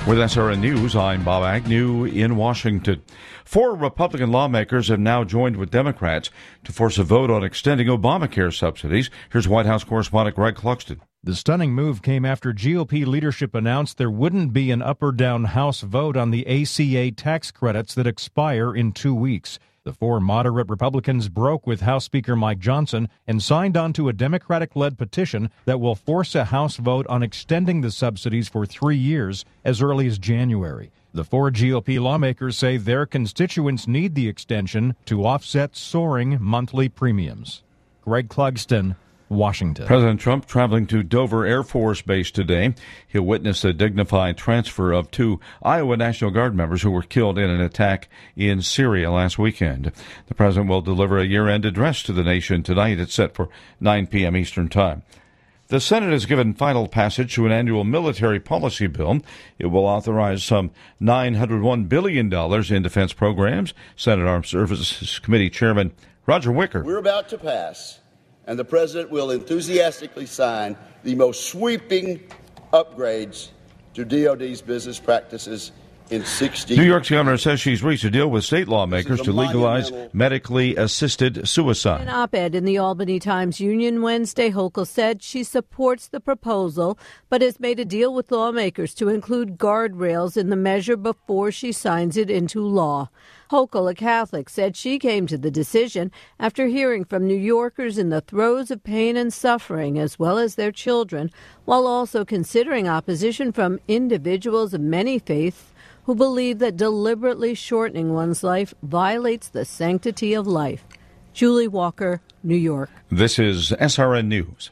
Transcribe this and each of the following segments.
With SRN News, I'm Bob Agnew in Washington. 4 Republican lawmakers have now joined with Democrats to force a vote on extending Obamacare subsidies. Here's White House correspondent Greg Clugston. The stunning move came after GOP leadership announced there wouldn't be an up or down House vote on the ACA tax credits that expire in 2 weeks. The 4 moderate Republicans broke with House Speaker Mike Johnson and signed onto a Democratic-led petition that will force a House vote on extending the subsidies for 3 years as early as January. The 4 GOP lawmakers say their constituents need the extension to offset soaring monthly premiums. Greg Clugston, Washington. President Trump traveling to Dover Air Force Base today. He'll witness a dignified transfer of 2 Iowa National Guard members who were killed in an attack in Syria last weekend. The president will deliver a year-end address to the nation tonight. It's set for 9 p.m. Eastern Time. The Senate has given final passage to an annual military policy bill. It will authorize some $901 billion in defense programs. Senate Armed Services Committee Chairman Roger Wicker. We're about to pass, and the President will enthusiastically sign the most sweeping upgrades to DOD's business practices in 60 years. New York's governor says she's reached a deal with state lawmakers to legalize medically assisted suicide. In an op-ed in the Albany Times-Union Wednesday, Hochul said she supports the proposal, but has made a deal with lawmakers to include guardrails in the measure before she signs it into law. Hochul, a Catholic, said she came to the decision after hearing from New Yorkers in the throes of pain and suffering, as well as their children, while also considering opposition from individuals of many faiths who believe that deliberately shortening one's life violates the sanctity of life. Julie Walker, New York. This is SRN News.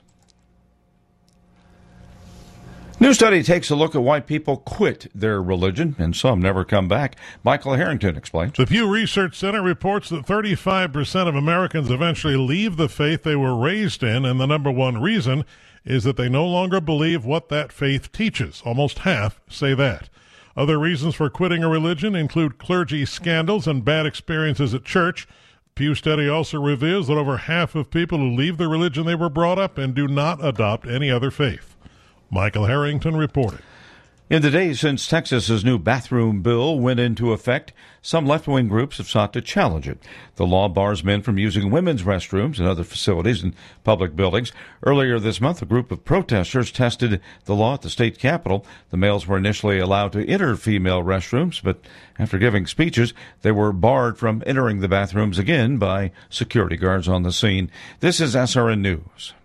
New study takes a look at why people quit their religion, and some never come back. Michael Harrington explains. The Pew Research Center reports that 35% of Americans eventually leave the faith they were raised in, and the number one reason is that they no longer believe what that faith teaches. Almost half say that. Other reasons for quitting a religion include clergy scandals and bad experiences at church. Pew study also reveals that over half of people who leave the religion they were brought up in do not adopt any other faith. Michael Harrington reporting. In the days since Texas's new bathroom bill went into effect, some left-wing groups have sought to challenge it. The law bars men from using women's restrooms and other facilities in public buildings. Earlier this month, a group of protesters tested the law at the state capitol. The males were initially allowed to enter female restrooms, but after giving speeches, they were barred from entering the bathrooms again by security guards on the scene. This is SRN News.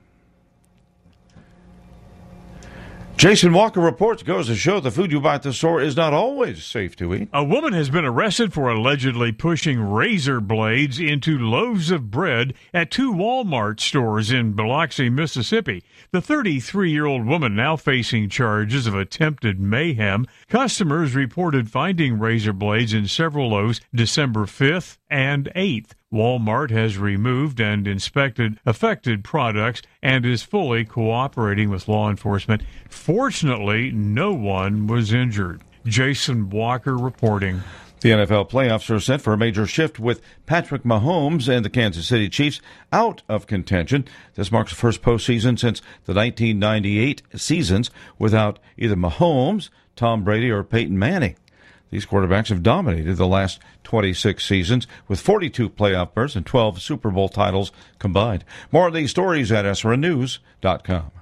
Jason Walker reports goes to show the food you buy at the store is not always safe to eat. A woman has been arrested for allegedly pushing razor blades into loaves of bread at 2 Walmart stores in Biloxi, Mississippi. The 33-year-old woman now facing charges of attempted mayhem. Customers reported finding razor blades in several loaves December 5th and 8th. Walmart has removed and inspected affected products and is fully cooperating with law enforcement. Fortunately, no one was injured. Jason Walker reporting. The NFL playoffs are set for a major shift with Patrick Mahomes and the Kansas City Chiefs out of contention. This marks the first postseason since the 1998 seasons without either Mahomes, Tom Brady, or Peyton Manning. These quarterbacks have dominated the last 26 seasons with 42 playoff berths and 12 Super Bowl titles combined. More of these stories at SRNnews.com.